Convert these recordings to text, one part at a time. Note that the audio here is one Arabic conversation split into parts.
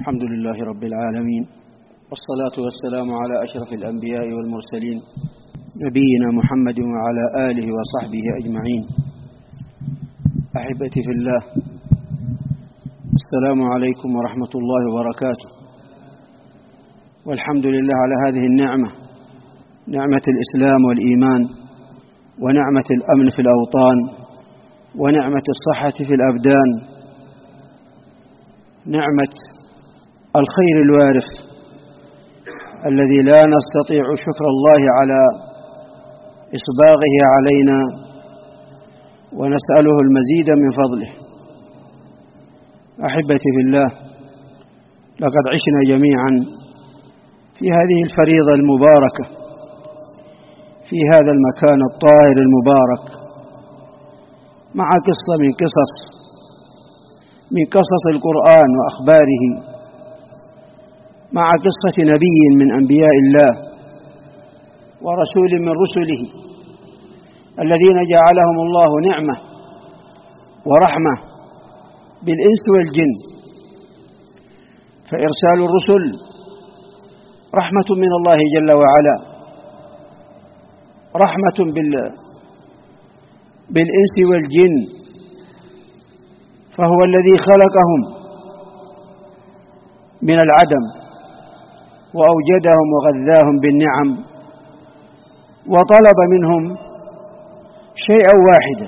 الحمد لله رب العالمين، والصلاة والسلام على أشرف الأنبياء والمرسلين نبينا محمد وعلى آله وصحبه أجمعين. أحبتي في الله، السلام عليكم ورحمة الله وبركاته. والحمد لله على هذه النعمة، نعمة الإسلام والإيمان، ونعمة الأمن في الأوطان، ونعمة الصحة في الأبدان، نعمة الخير الوارث الذي لا نستطيع شكر الله على إسباغه علينا، ونسأله المزيد من فضله. أحبتي في الله، لقد عشنا جميعا في هذه الفريضة المباركة في هذا المكان الطاهر المبارك مع قصة من قصص القرآن وأخباره، مع قصة نبي من أنبياء الله ورسول من رسله الذين جعلهم الله نعمة ورحمة بالإنس والجن. فإرسال الرسل رحمة من الله جل وعلا، رحمة بالإنس والجن، فهو الذي خلقهم من العدم وأوجدهم وغذاهم بالنعم، وطلب منهم شيئا واحدا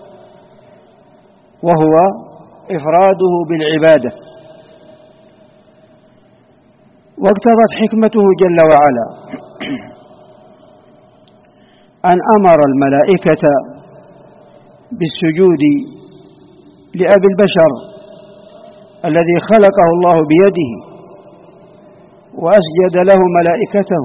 وهو إفراده بالعبادة. واقتضت حكمته جل وعلا أن أمر الملائكة بالسجود لأبي البشر الذي خلقه الله بيده، وأسجد له ملائكته،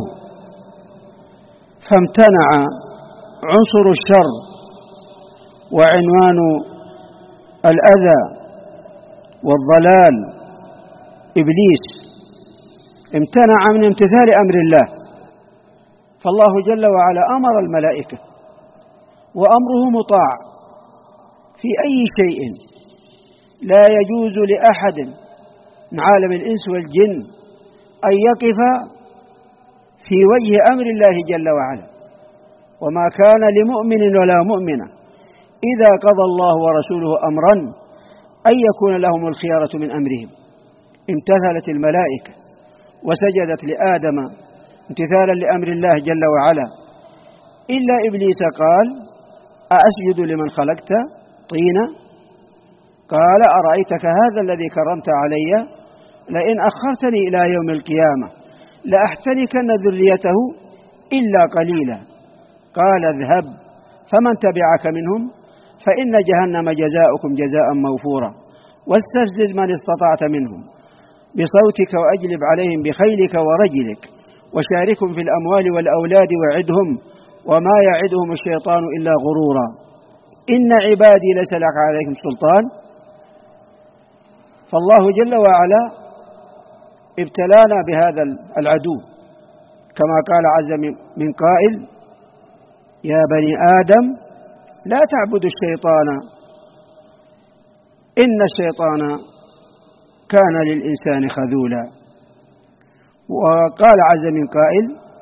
فامتنع عنصر الشر وعنوان الأذى والضلال إبليس، امتنع من امتثال أمر الله. فالله جل وعلا أمر الملائكة، وأمره مطاع في أي شيء. لا يجوز لأحد من عالم الإنس والجن أن يقف في وجه أمر الله جل وعلا. وما كان لمؤمن ولا مؤمنة إذا قضى الله ورسوله أمرا أن يكون لهم الخيارة من أمرهم. امتثلت الملائكة وسجدت لآدم امتثالا لأمر الله جل وعلا، إلا إبليس قال: أأسجد لمن خلقت طينا؟ قال: أرأيتك هذا الذي كرمت علي لئن أخرتني إلى يوم القيامة لأحتنكن ذريته إلا قليلا. قال: اذهب فمن تبعك منهم فإن جهنم جزاؤكم جزاء موفورا، واستفزز من استطعت منهم بصوتك وأجلب عليهم بخيلك ورجلك، وشاركهم في الأموال والأولاد وعدهم، وما يعدهم الشيطان إلا غرورا، إن عبادي ليس لك عليهم سلطان. فالله جل وعلا ابتلانا بهذا العدو، كما قال عز من قائل: يا بني آدم لا تعبدوا الشيطان إن الشيطان كان للإنسان خذولا. وقال عز من قائل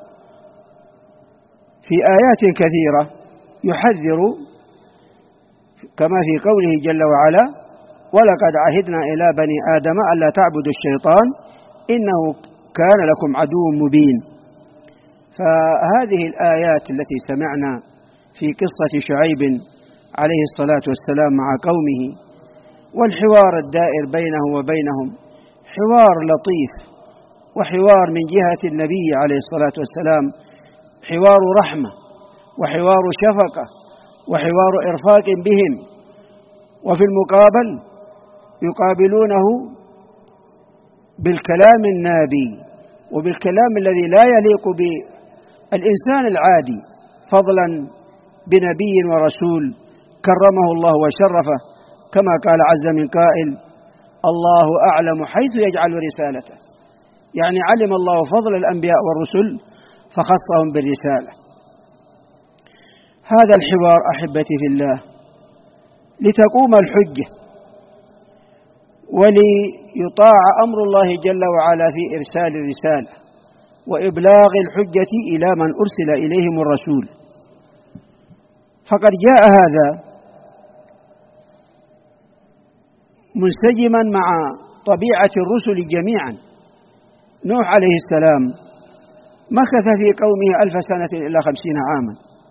في آيات كثيرة يحذر، كما في قوله جل وعلا: ولقد عهدنا إلى بني آدم ألا تعبدوا الشيطان إنه كان لكم عدو مبين. فهذه الآيات التي سمعنا في قصة شعيب عليه الصلاة والسلام مع قومه، والحوار الدائر بينه وبينهم، حوار لطيف، وحوار من جهة النبي عليه الصلاة والسلام حوار رحمة، وحوار شفقة، وحوار إرفاق بهم، وفي المقابل يقابلونه بالكلام النابي وبالكلام الذي لا يليق بالإنسان العادي، فضلا بنبي ورسول كرمه الله وشرفه، كما قال عز من قائل: الله أعلم حيث يجعل رسالته. يعني علم الله فضل الأنبياء والرسل فخصهم بالرسالة. هذا الحوار أحبتي في الله لتقوم الحجة وليطاع أمر الله جل وعلا في إرسال الرسالة وإبلاغ الحجة إلى من أرسل إليهم الرسول. فقد جاء هذا منسجما مع طبيعة الرسل جميعا. نوح عليه السلام مكث في قومه 1000 سنة إلا 50 عاما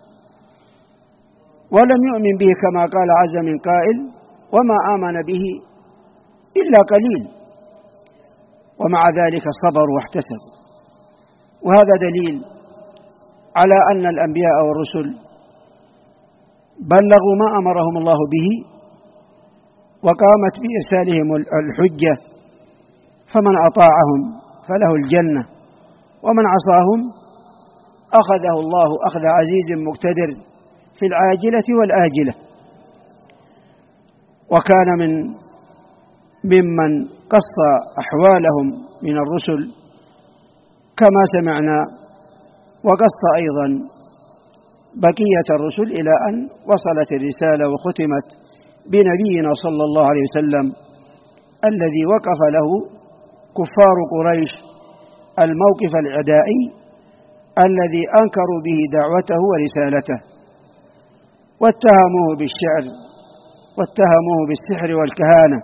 ولم يؤمن به كما قال عز من قائل: وما آمن به إلا قليل، ومع ذلك صبروا واحتسبوا. وهذا دليل على أن الأنبياء والرسل بلغوا ما أمرهم الله به وقامت بإرسالهم الحجة، فمن أطاعهم فله الجنة، ومن عصاهم أخذه الله أخذ عزيز مقتدر في العاجلة والآجلة. وكان ممن قص أحوالهم من الرسل كما سمعنا، وقص أيضا بقية الرسل إلى أن وصلت الرسالة وختمت بنبينا صلى الله عليه وسلم الذي وقف له كفار قريش الموقف العدائي الذي أنكروا به دعوته ورسالته، واتهموه بالشعر واتهموه بالسحر والكهانة،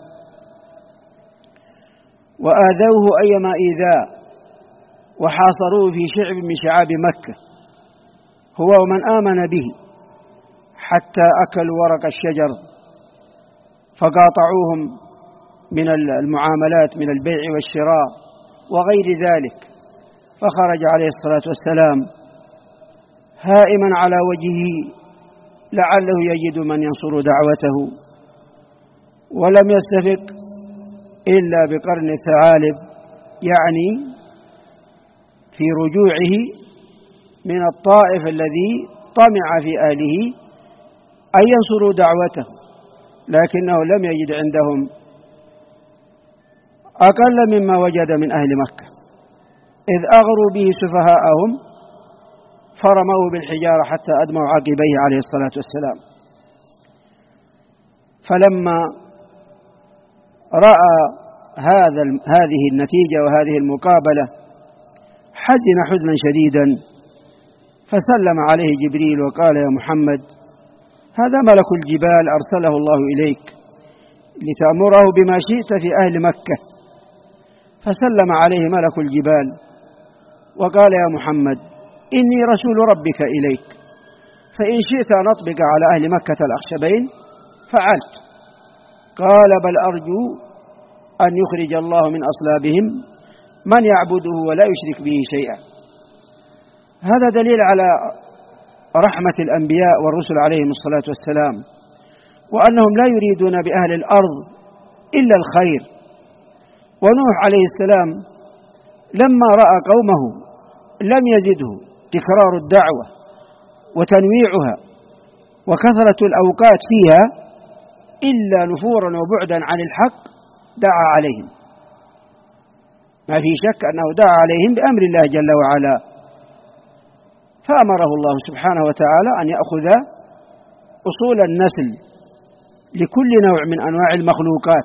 وآذوه أيما إيذاء، وحاصروه في شعب من شعاب مكة هو ومن آمن به، حتى أكلوا ورق الشجر فقاطعوهم من المعاملات من البيع والشراء وغير ذلك. فخرج عليه الصلاة والسلام هائما على وجهه لعله يجد من ينصر دعوته، ولم يستفق إلا بقرن الثعالب، يعني في رجوعه من الطائف الذي طمع في أهله أن ينصروا دعوته، لكنه لم يجد عندهم أقل مما وجد من أهل مكة، إذ أغروا به سفهاءهم فرموه بالحجارة حتى أدموا عقبيه عليه الصلاة والسلام. فلما رأى هذه النتيجة وهذه المقابلة حزن حزنا شديدا، فسلم عليه جبريل وقال: يا محمد، هذا ملك الجبال أرسله الله إليك لتأمره بما شئت في أهل مكة. فسلم عليه ملك الجبال وقال: يا محمد، إني رسول ربك إليك، فإن شئت أن أطبق على أهل مكة الأخشبين فعلت. قال: بل أرجو أن يخرج الله من أصلابهم من يعبده ولا يشرك به شيئا. هذا دليل على رحمة الأنبياء والرسل عليهم الصلاة والسلام، وأنهم لا يريدون بأهل الأرض إلا الخير. ونوح عليه السلام لما رأى قومه لم يزده تكرار الدعوة وتنويعها وكثرة الأوقات فيها إلا نفورا وبعدا عن الحق، دعا عليهم. ما في شك أنه دعا عليهم بأمر الله جل وعلا، فأمره الله سبحانه وتعالى أن يأخذ أصول النسل لكل نوع من أنواع المخلوقات،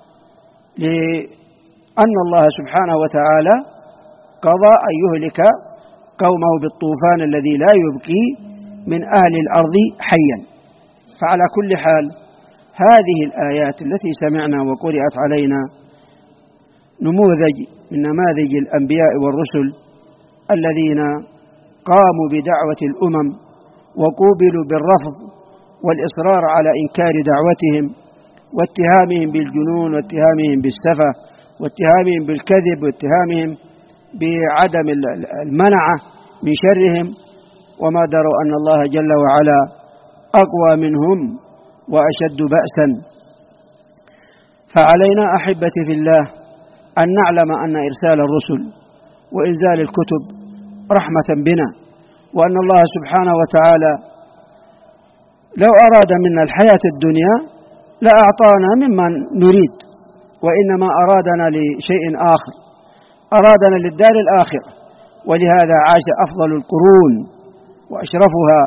لأن الله سبحانه وتعالى قضى أن يهلك قومه بالطوفان الذي لا يبقي من أهل الأرض حيا. فعلى كل حال هذه الآيات التي سمعنا وقرأت علينا نموذج من نماذج الأنبياء والرسل الذين قاموا بدعوة الأمم وقوبلوا بالرفض والإصرار على إنكار دعوتهم واتهامهم بالجنون واتهامهم بالسفة واتهامهم بالكذب واتهامهم بعدم المنعة من شرهم، وما دروا أن الله جل وعلا أقوى منهم وأشد بأسا. فعلينا أحبتي في الله أن نعلم أن إرسال الرسل وإنزال الكتب رحمة بنا، وأن الله سبحانه وتعالى لو أراد منا الحياة الدنيا لأعطانا مما نريد، وإنما أرادنا لشيء آخر، أرادنا للدار الآخرة. ولهذا عاش أفضل القرون وأشرفها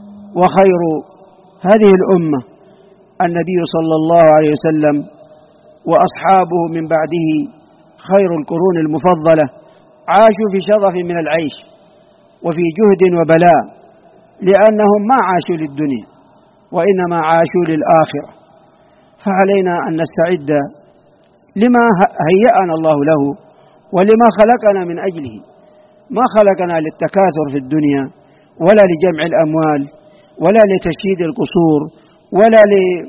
وخير هذه الأمة النبي صلى الله عليه وسلم وأصحابه من بعده خير القرون المفضلة عاشوا في شظف من العيش وفي جهد وبلاء، لأنهم ما عاشوا للدنيا وإنما عاشوا للآخرة. فعلينا أن نستعد لما هيأنا الله له ولما خلقنا من أجله. ما خلقنا للتكاثر في الدنيا ولا لجمع الأموال ولا لتشييد القصور ولا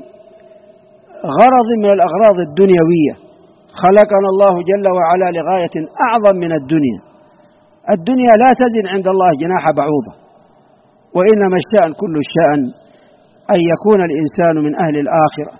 لغرض من الأغراض الدنيوية. خلقنا الله جل وعلا لغاية أعظم من الدنيا. الدنيا لا تزن عند الله جناح بعوضة، وإنما الشأن كل الشأن أن يكون الإنسان من أهل الآخرة،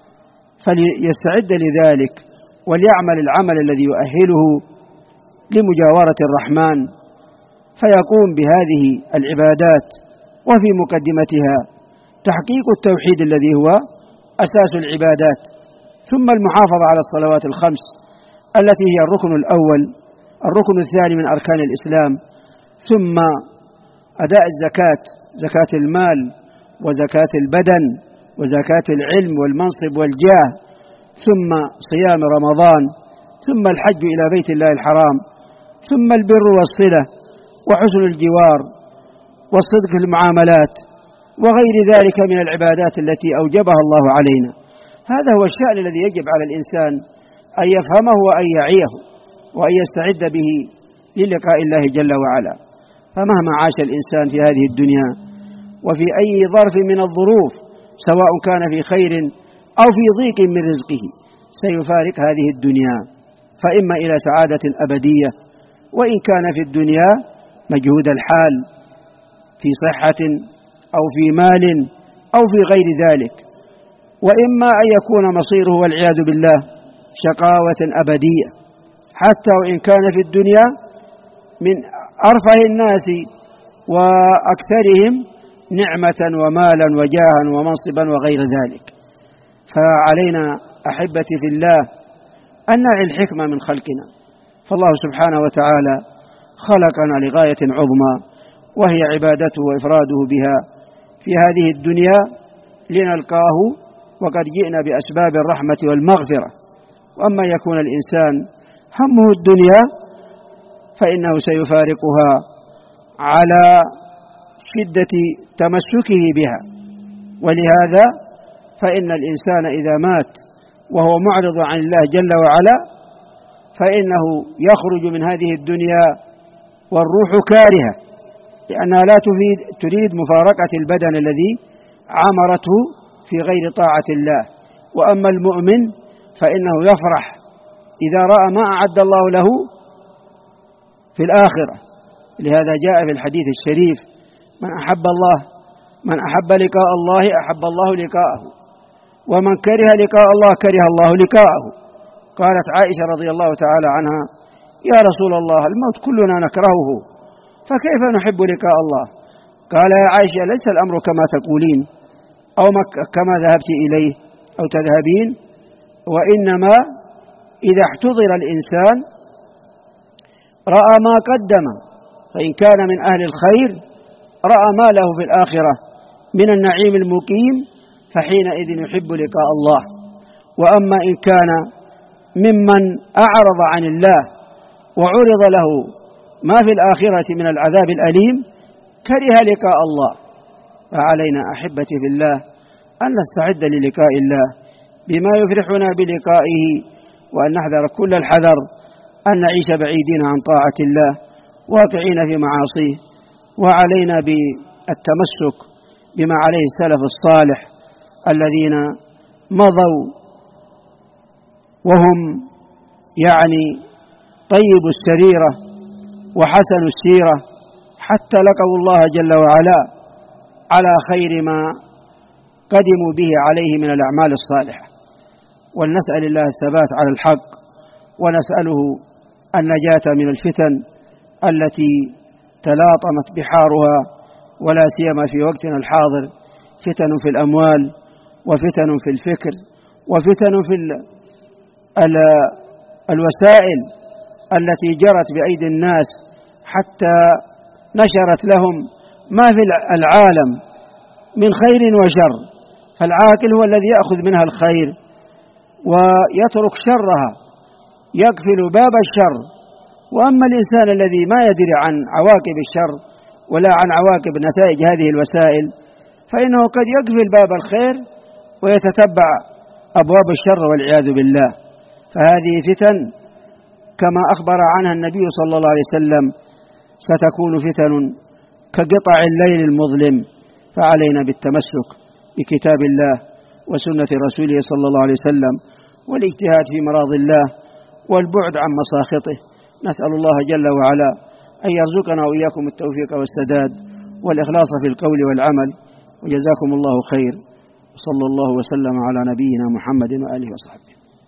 فليستعد لذلك وليعمل العمل الذي يؤهله لمجاورة الرحمن، فيقوم بهذه العبادات، وفي مقدمتها تحقيق التوحيد الذي هو أساس العبادات، ثم المحافظة على الصلوات الخمس التي هي الركن الأول، الركن الثاني من أركان الإسلام، ثم أداء الزكاة، زكاة المال وزكاة البدن وزكاة العلم والمنصب والجاه، ثم صيام رمضان، ثم الحج إلى بيت الله الحرام، ثم البر والصلة وحسن الجوار والصدق في المعاملات وغير ذلك من العبادات التي أوجبها الله علينا. هذا هو الشأن الذي يجب على الإنسان أن يفهمه وأن يعيه وأن يستعد به للقاء الله جل وعلا. فمهما عاش الإنسان في هذه الدنيا وفي أي ظرف من الظروف، سواء كان في خير أو في ضيق من رزقه، سيفارق هذه الدنيا، فإما إلى سعادة أبدية، وإن كان في الدنيا مجهود الحال في صحة أو في مال أو في غير ذلك، وإما أن يكون مصيره والعياذ بالله شقاوة أبدية، حتى وإن كان في الدنيا من أرفه الناس وأكثرهم نعمة ومالا وجاها ومنصبا وغير ذلك. فعلينا أحبتي في الله أن نعي الحكمة من خلقنا، فالله سبحانه وتعالى خلقنا لغاية عظمى، وهي عبادته وإفراده بها في هذه الدنيا لنلقاه وقد جئنا بأسباب الرحمة والمغفرة. وأما يكون الإنسان همه الدنيا فإنه سيفارقها على شدة تمسكه بها، ولهذا فإن الإنسان إذا مات وهو معرض عن الله جل وعلا فإنه يخرج من هذه الدنيا والروح كارهة، لأنها لا تريد مفارقة البدن الذي عمرته في غير طاعة الله. وأما المؤمن فإنه يفرح إذا رأى ما أعد الله له في الآخرة. لهذا جاء في الحديث الشريف: من أحب لقاء الله أحب الله لقاءه، ومن كره لقاء الله كره الله لقاءه. قالت عائشة رضي الله تعالى عنها: يا رسول الله، الموت كلنا نكرهه، فكيف نحب لقاء الله؟ قال: يا عائشة، ليس الأمر كما تقولين أو كما ذهبت إليه أو تذهبين، وإنما إذا احتضر الإنسان رأى ما قدم، فإن كان من أهل الخير رأى ما له في الآخرة من النعيم المقيم، فحينئذ يحب لقاء الله. وأما إن كان ممن أعرض عن الله وعرض له ما في الآخرة من العذاب الأليم كره لقاء الله. فعلينا أحبتي في الله أن نستعد للقاء الله بما يفرحنا بلقائه، وأن نحذر كل الحذر أن نعيش بعيدين عن طاعة الله واقعين في معاصيه. وعلينا بالتمسك بما عليه السلف الصالح الذين مضوا وهم طيب السريرة وحسن السيرة، حتى لقوا الله جل وعلا على خير ما قدموا به عليه من الأعمال الصالحة. ولنسأل الله الثبات على الحق، ونسأله النجاة من الفتن التي تلاطمت بحارها، ولا سيما في وقتنا الحاضر: فتن في الأموال، وفتن في الفكر، وفتن في الوسائل التي جرت بأيدي الناس حتى نشرت لهم ما في العالم من خير وشر. فالعاقل هو الذي يأخذ منها الخير ويترك شرها، يقفل باب الشر. وأما الإنسان الذي ما يدري عن عواقب الشر ولا عن عواقب نتائج هذه الوسائل، فإنه قد يقفل باب الخير ويتتبع أبواب الشر والعياذ بالله. فهذه فتن كما أخبر عنها النبي صلى الله عليه وسلم ستكون فتن كقطع الليل المظلم، فعلينا بالتمسك بكتاب الله وسنة رسوله صلى الله عليه وسلم، والاجتهاد في مراض الله والبعد عن مساخطه. نسأل الله جل وعلا أن يرزقنا وإياكم التوفيق والسداد والإخلاص في القول والعمل، وجزاكم الله خير، وصلى الله وسلم على نبينا محمد وآله وصحبه.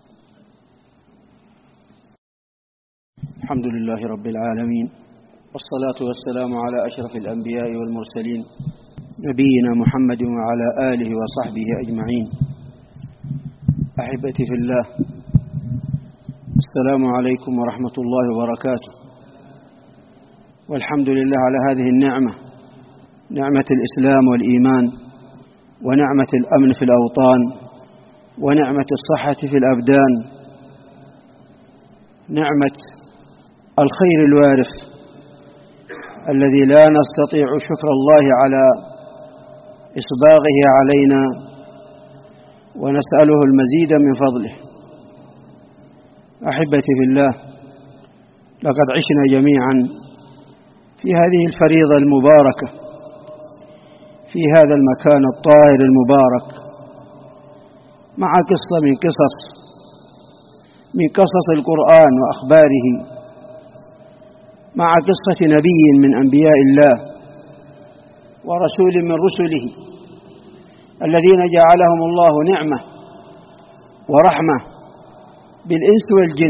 الحمد لله رب العالمين، والصلاة والسلام على أشرف الأنبياء والمرسلين نبينا محمد وعلى آله وصحبه أجمعين. أحبتي في الله، السلام عليكم ورحمة الله وبركاته. والحمد لله على هذه النعمة، نعمة الإسلام والإيمان، ونعمة الأمن في الأوطان، ونعمة الصحة في الأبدان، نعمة الخير الوارث الذي لا نستطيع شكر الله على إصباغه علينا، ونسأله المزيد من فضله. أحبتي في الله، لقد عشنا جميعا في هذه الفريضة المباركة في هذا المكان الطاهر المبارك مع قصة من قصص القرآن وأخباره، مع قصة نبي من أنبياء الله ورسول من رسله الذين جعلهم الله نعمة ورحمة بالإنس والجن.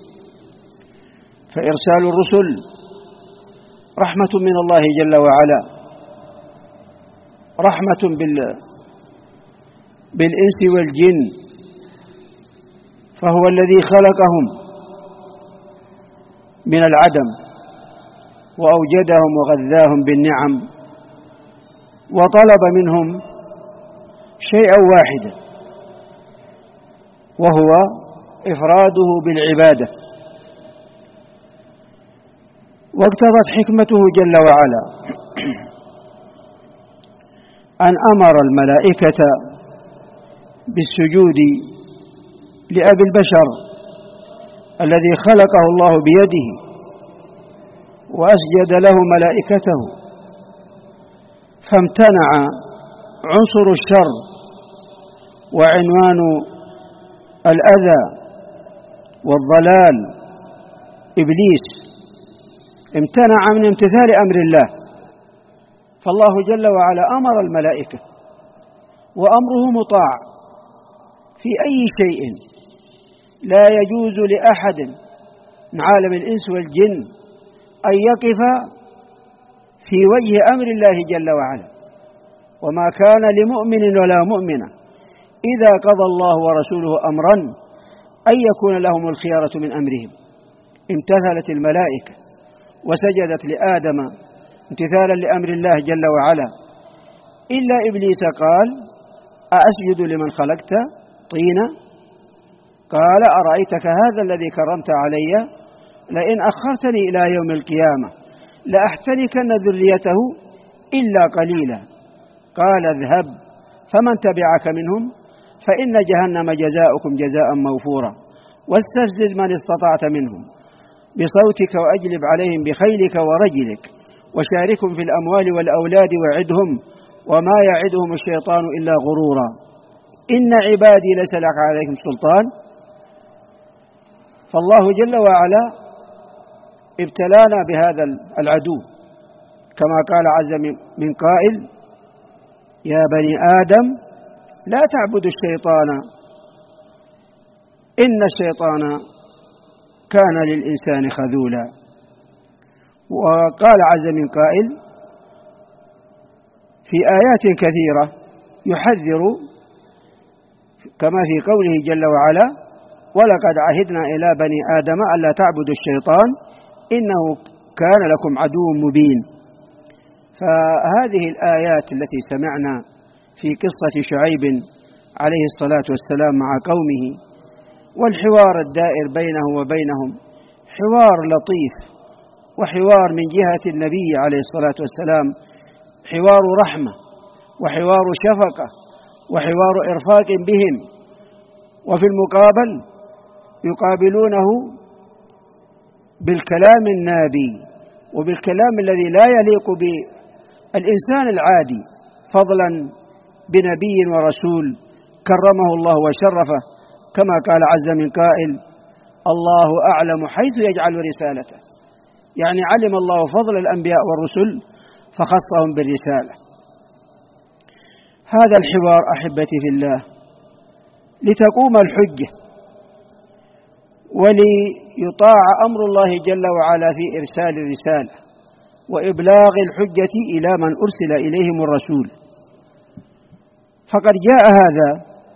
فإرسال الرسل رحمة من الله جل وعلا، رحمة بالإنس والجن، فهو الذي خلقهم من العدم وأوجدهم وغذاهم بالنعم، وطلب منهم شيئا واحدا وهو إفراده بالعبادة. واقتضت حكمته جل وعلا أن أمر الملائكة بالسجود لأبي البشر الذي خلقه الله بيده، وأسجد له ملائكته، فامتنع عنصر الشر وعنوان الأذى والضلال إبليس، امتنع من امتثال أمر الله. فالله جل وعلا أمر الملائكة، وأمره مطاع في أي شيء. لا يجوز لأحد من عالم الإنس والجن أن يقف في وجه أمر الله جل وعلا. وما كان لمؤمن ولا مؤمنة إذا قضى الله ورسوله أمرا أن يكون لهم الخيارة من أمرهم. امتثلت الملائكة وسجدت لآدم امتثالا لأمر الله جل وعلا، إلا إبليس قال: أأسجد لمن خلقت طينا؟ قال: أرأيتك هذا الذي كرمت علي لئن أخرتني إلى يوم القيامة لأحتنكن ذريته إلا قليلا. قال: اذهب فمن تبعك منهم فإن جهنم جزاؤكم جزاء موفورا، واستفزز من استطعت منهم بصوتك وأجلب عليهم بخيلك ورجلك، وشاركهم في الأموال والأولاد وعدهم، وما يعدهم الشيطان إلا غرورا، إن عبادي ليس لك عليهم سلطان. فالله جل وعلا ابتلانا بهذا العدو، كما قال عز من قائل: يا بني آدم لا تعبدوا الشيطان إن الشيطان كان للإنسان خذولا. وقال عز من قائل في آيات كثيرة يحذر، كما في قوله جل وعلا: ولقد عهدنا إلى بني آدم ألا تعبدوا الشيطان إنه كان لكم عدو مبين. فهذه الآيات التي سمعنا في قصة شعيب عليه الصلاة والسلام مع قومه والحوار الدائر بينه وبينهم حوار لطيف، وحوار من جهة النبي عليه الصلاة والسلام حوار رحمة وحوار شفقة وحوار إرفاق بهم، وفي المقابل يقابلونه بالكلام النابي وبالكلام الذي لا يليق بالإنسان العادي، فضلا بنبي ورسول كرمه الله وشرفه، كما قال عز من قائل: الله أعلم حيث يجعل رسالته. يعني علم الله فضل الأنبياء والرسل فخصهم بالرسالة. هذا الحوار أحبتي في الله لتقوم الحجة وليطاع أمر الله جل وعلا في إرسال الرسالة وإبلاغ الحجة إلى من أرسل إليهم الرسول. فقد جاء هذا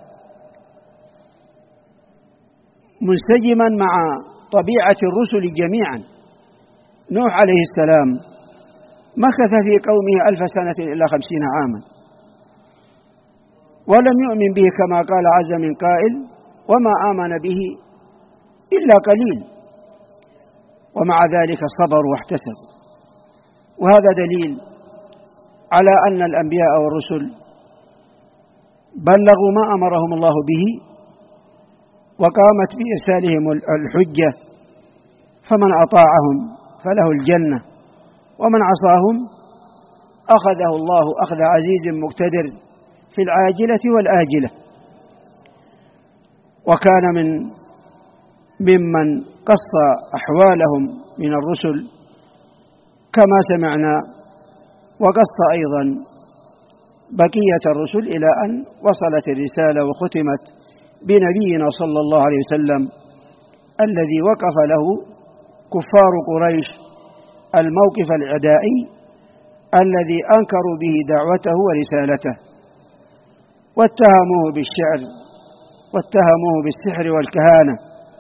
منسجما مع طبيعة الرسل جميعا. نوح عليه السلام مكث في قومه 1000 سنة إلا 50 عاما، ولم يؤمن به كما قال عز من قائل: وما آمن به إلا قليل، ومع ذلك صبروا واحتسبوا. وهذا دليل على أن الأنبياء والرسل بلغوا ما أمرهم الله به وقامت بإرسالهم الحجة، فمن أطاعهم فله الجنة، ومن عصاهم أخذه الله أخذ عزيز مقتدر في العاجلة والآجلة. وكان ممن قص أحوالهم من الرسل كما سمعنا، وقص أيضا بقية الرسل إلى أن وصلت الرسالة وختمت بنبينا صلى الله عليه وسلم الذي وقف له كفار قريش الموقف العدائي الذي أنكروا به دعوته ورسالته، واتهموه بالشعر واتهموه بالسحر والكهانة،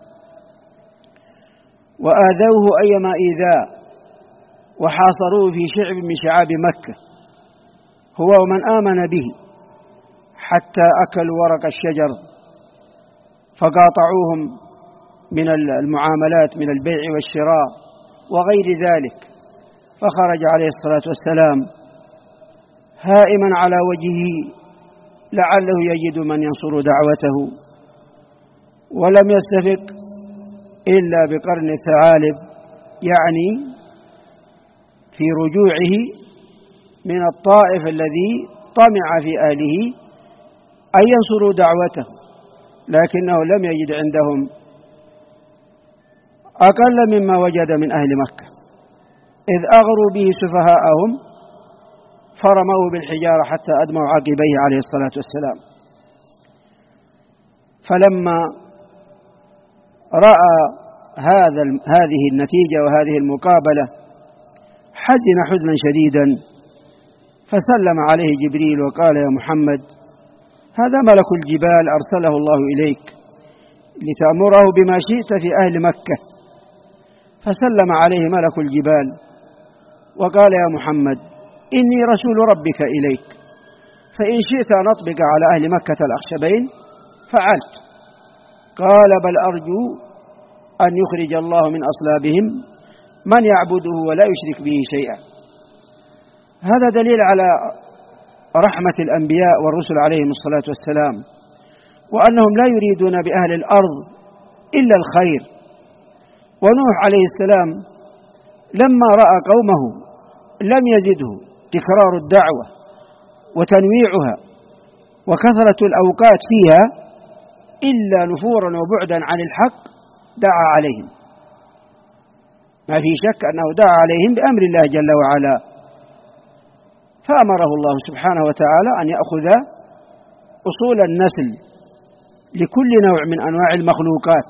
وآذوه أيما إيذاء، وحاصروه في شعب من شعاب مكة هو ومن آمن به، حتى أكلوا ورق الشجر فقاطعوهم من المعاملات من البيع والشراء وغير ذلك. فخرج عليه الصلاة والسلام هائما على وجهه لعله يجد من ينصر دعوته، ولم يستفق إلا بقرن الثعالب، يعني في رجوعه من الطائف الذي طمع في أهله أن ينصروا دعوته، لكنه لم يجد عندهم أقل مما وجد من أهل مكة، إذ أغروا به سفهاءهم فرموه بالحجارة حتى أدموا عقبيه عليه الصلاة والسلام. فلما رأى هذه النتيجة وهذه المقابلة حزن حزنا شديدا، فسلم عليه جبريل وقال: يا محمد، هذا ملك الجبال أرسله الله إليك لتأمره بما شئت في أهل مكة. فسلم عليه ملك الجبال وقال: يا محمد، إني رسول ربك إليك، فإن شئت أن أطبق على أهل مكة الأخشبين فعلت. قال: بل أرجو أن يخرج الله من أصلابهم من يعبده ولا يشرك به شيئا. هذا دليل على رحمة الأنبياء والرسل عليهم الصلاة والسلام، وأنهم لا يريدون بأهل الأرض إلا الخير. ونوح عليه السلام لما رأى قومه لم يزده تكرار الدعوة وتنويعها وكثرة الأوقات فيها إلا نفورا وبعدا عن الحق، دعا عليهم. ما في شك أنه دعا عليهم بأمر الله جل وعلا، فأمره الله سبحانه وتعالى أن يأخذ أصول النسل لكل نوع من أنواع المخلوقات،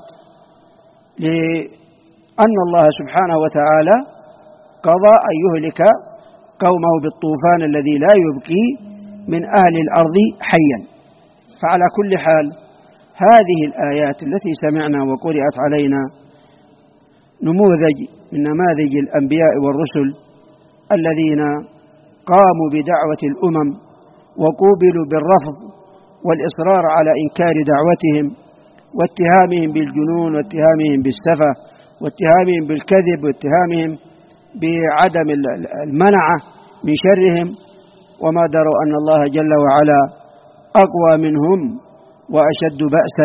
لأن الله سبحانه وتعالى قضى أن يهلك قومه بالطوفان الذي لا يبقي من أهل الأرض حيا. فعلى كل حال هذه الآيات التي سمعنا وقرأت علينا نموذج من نماذج الأنبياء والرسل الذين قاموا بدعوة الأمم وقوبلوا بالرفض والإصرار على إنكار دعوتهم واتهامهم بالجنون واتهامهم بالسفة واتهامهم بالكذب واتهامهم بعدم المنعة من شرهم، وما دروا أن الله جل وعلا أقوى منهم وأشد بأسا.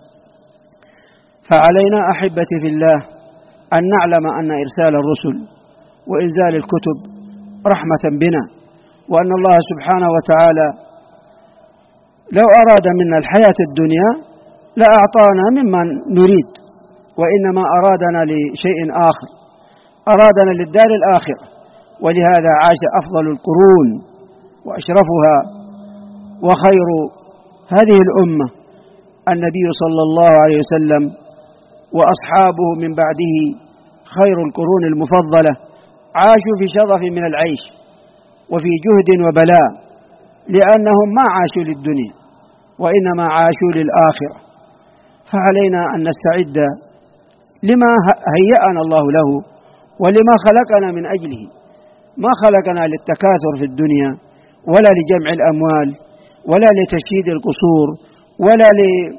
فعلينا أحبتي في الله أن نعلم أن إرسال الرسل وإنزال الكتب رحمة بنا، وأن الله سبحانه وتعالى لو أراد منا الحياة الدنيا لأعطانا مما نريد، وإنما أرادنا لشيء آخر، أرادنا للدار الآخرة. ولهذا عاش أفضل القرون وأشرفها وخير هذه الأمة النبي صلى الله عليه وسلم، وأصحابه من بعده خير القرون المفضلة، عاشوا في شظف من العيش وفي جهد وبلاء، لأنهم ما عاشوا للدنيا وإنما عاشوا للآخرة. فعلينا أن نستعد لما هيأنا الله له ولما خلقنا من أجله. ما خلقنا للتكاثر في الدنيا ولا لجمع الأموال ولا لتشييد القصور ولا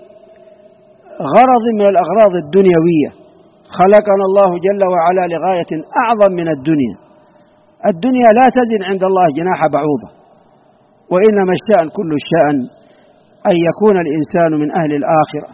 لغرض من الأغراض الدنيوية. خلقنا الله جل وعلا لغاية أعظم من الدنيا. الدنيا لا تزن عند الله جناح بعوضة، وإنما الشأن كل الشأن أن يكون الإنسان من أهل الآخرة،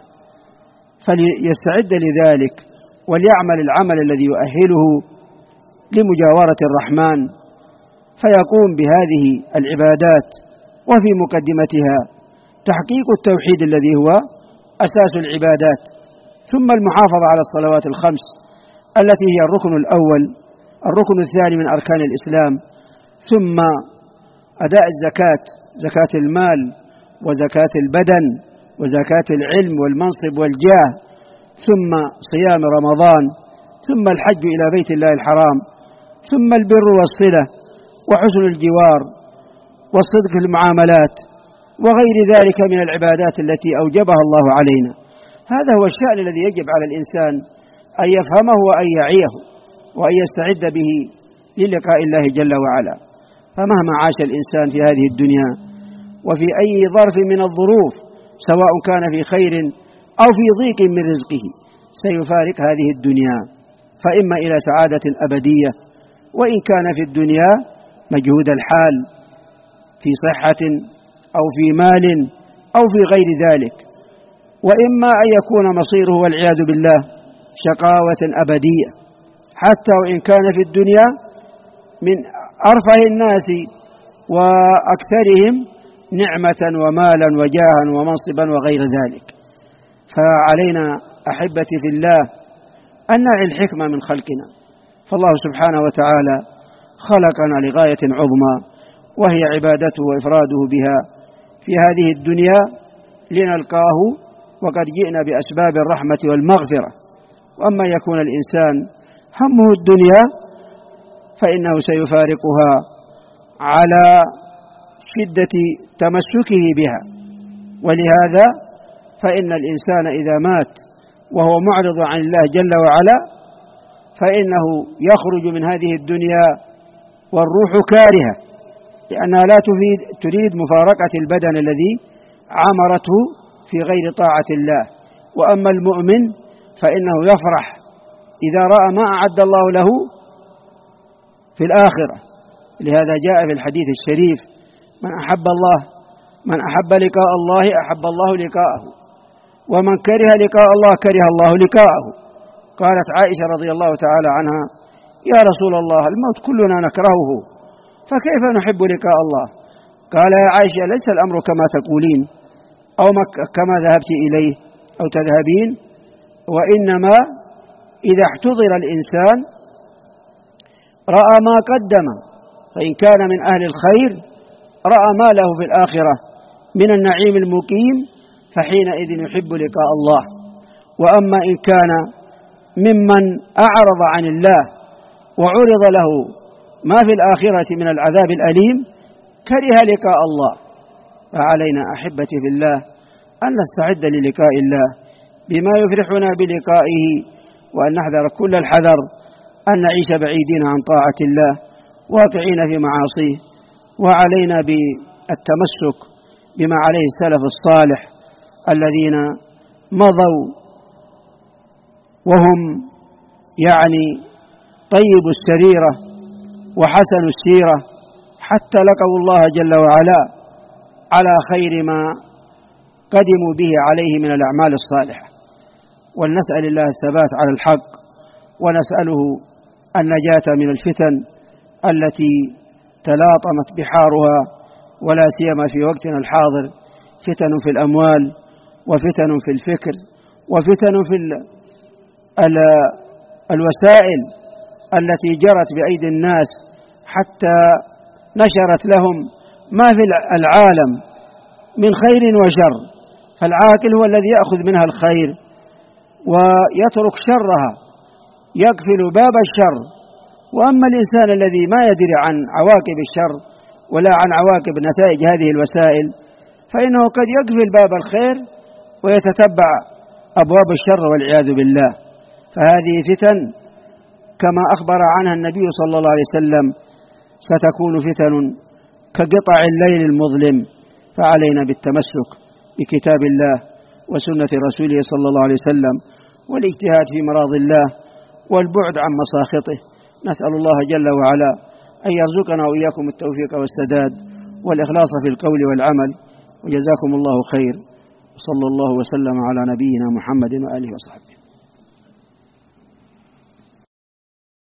فليستعد لذلك وليعمل العمل الذي يؤهله لمجاورة الرحمن، فيقوم بهذه العبادات، وفي مقدمتها تحقيق التوحيد الذي هو أساس العبادات، ثم المحافظة على الصلوات الخمس التي هي الركن الأول، الركن الثاني من أركان الإسلام، ثم أداء الزكاة، زكاة المال وزكاة البدن وزكاة العلم والمنصب والجاه، ثم صيام رمضان، ثم الحج إلى بيت الله الحرام، ثم البر والصلة وحسن الجوار والصدق في المعاملات وغير ذلك من العبادات التي أوجبها الله علينا. هذا هو الشأن الذي يجب على الإنسان أن يفهمه وأن يعيه وأن يستعد به للقاء الله جل وعلا. فمهما عاش الإنسان في هذه الدنيا وفي أي ظرف من الظروف، سواء كان في خير أو في ضيق من رزقه، سيفارق هذه الدنيا، فإما إلى سعادة أبدية، وإن كان في الدنيا مجهود الحال في صحة أو في مال أو في غير ذلك، وإما أن يكون مصيره والعياذ بالله شقاوة أبدية، حتى وإن كان في الدنيا من أرفه الناس وأكثرهم نعمة ومالا وجاها ومنصبا وغير ذلك. فعلينا أحبتي في الله أن نعي الحكمة من خلقنا، فالله سبحانه وتعالى خلقنا لغاية عظمى، وهي عبادته وإفراده بها في هذه الدنيا لنلقاه وقد جئنا بأسباب الرحمة والمغفرة. وأما يكون الإنسان همه الدنيا فإنه سيفارقها على شدة تمسكه بها. ولهذا فإن الإنسان إذا مات وهو معرض عن الله جل وعلا فإنه يخرج من هذه الدنيا والروح كارهة، لأنها لا تريد مفارقة البدن الذي عمرته في غير طاعة الله. وأما المؤمن فإنه يفرح إذا رأى ما أعد الله له في الآخرة. لهذا جاء في الحديث الشريف: من أحب لقاء الله أحب الله لقاءه، ومن كره لقاء الله كره الله لقاءه. قالت عائشة رضي الله تعالى عنها: يا رسول الله، الموت كلنا نكرهه، فكيف نحب لقاء الله؟ قال: يا عائشة، ليس الأمر كما تقولين أو كما ذهبت إليه أو تذهبين، وإنما إذا احتضر الإنسان رأى ما قدم، فإن كان من أهل الخير رأى ما له في الآخرة من النعيم المقيم، فحينئذ يحب لقاء الله. وأما إن كان ممن أعرض عن الله وعرض له ما في الآخرة من العذاب الأليم كره لقاء الله. فعلينا أحبتي في الله أن نستعد للقاء الله بما يفرحنا بلقائه، وأن نحذر كل الحذر أن نعيش بعيدين عن طاعة الله واقعين في معاصيه. وعلينا بالتمسك بما عليه السلف الصالح الذين مضوا وهم يعني طيب السريرة وحسن السيرة حتى لقوا الله جل وعلا على خير ما قدموا به عليه من الأعمال الصالحة. ولنسأل الله الثبات على الحق، ونسأله النجاة من الفتن التي تلاطمت بحارها، ولا سيما في وقتنا الحاضر، فتن في الأموال، وفتن في الفكر، وفتن في الوسائل التي جرت بأيدي الناس حتى نشرت لهم ما في العالم من خير وشر، فالعاقل هو الذي يأخذ منها الخير ويترك شرها، يقفل باب الشر. وأما الإنسان الذي ما يدري عن عواقب الشر ولا عن عواقب نتائج هذه الوسائل، فإنه قد يقفل باب الخير ويتتبع أبواب الشر والعياذ بالله. فهذه فتن كما أخبر عنها النبي صلى الله عليه وسلم ستكون فتن كقطع الليل المظلم، فعلينا بالتمسك بكتاب الله وسنة رسوله صلى الله عليه وسلم، والاجتهاد في مراض الله والبعد عن مساخطه. نسأل الله جل وعلا أن يرزقنا وإياكم التوفيق والسداد والإخلاص في القول والعمل، وجزاكم الله خير، وصلى الله وسلم على نبينا محمد وآله وصحبه.